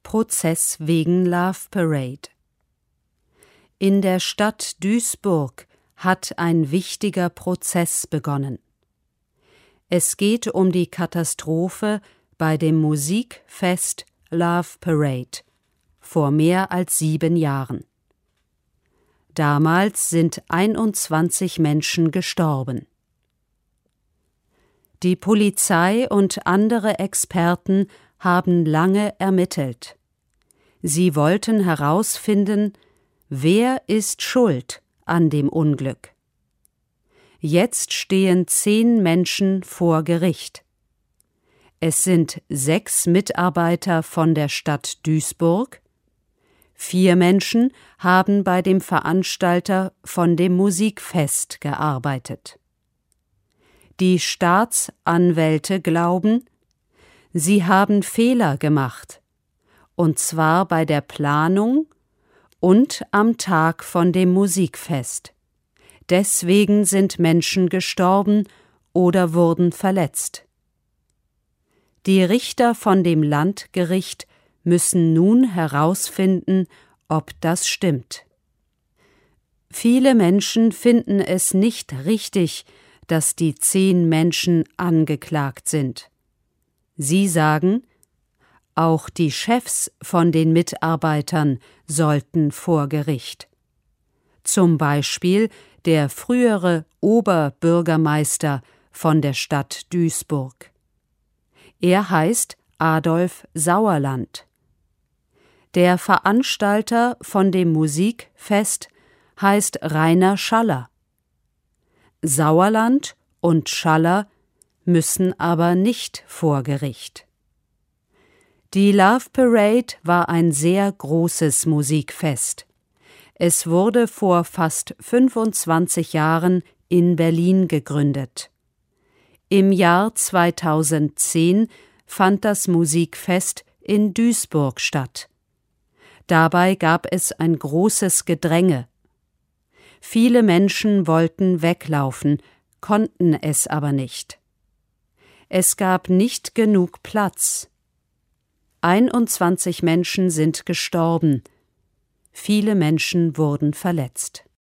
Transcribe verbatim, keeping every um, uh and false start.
Prozess wegen Love Parade. In der Stadt Duisburg hat ein wichtiger Prozess begonnen. Es geht um die Katastrophe bei dem Musikfest Love Parade vor mehr als sieben Jahren. Damals sind einundzwanzig Menschen gestorben. Die Polizei und andere Experten haben lange ermittelt. Sie wollten herausfinden, wer ist schuld an dem Unglück. Jetzt stehen zehn Menschen vor Gericht. Es sind sechs Mitarbeiter von der Stadt Duisburg. Vier Menschen haben bei dem Veranstalter von dem Musikfest gearbeitet. Die Staatsanwälte glauben, sie haben Fehler gemacht, und zwar bei der Planung und am Tag von dem Musikfest. Deswegen sind Menschen gestorben oder wurden verletzt. Die Richter von dem Landgericht müssen nun herausfinden, ob das stimmt. Viele Menschen finden es nicht richtig, dass die zehn Menschen angeklagt sind. Sie sagen, auch die Chefs von den Mitarbeitern sollten vor Gericht. Zum Beispiel der frühere Oberbürgermeister von der Stadt Duisburg. Er heißt Adolf Sauerland. Der Veranstalter von dem Musikfest heißt Rainer Schaller. Sauerland und Schaller müssen aber nicht vor Gericht. Die Love Parade war ein sehr großes Musikfest. Es wurde vor fast fünfundzwanzig Jahren in Berlin gegründet. Im Jahr zweitausendzehn fand das Musikfest in Duisburg statt. Dabei gab es ein großes Gedränge. Viele Menschen wollten weglaufen, konnten es aber nicht. Es gab nicht genug Platz. einundzwanzig Menschen sind gestorben. Viele Menschen wurden verletzt.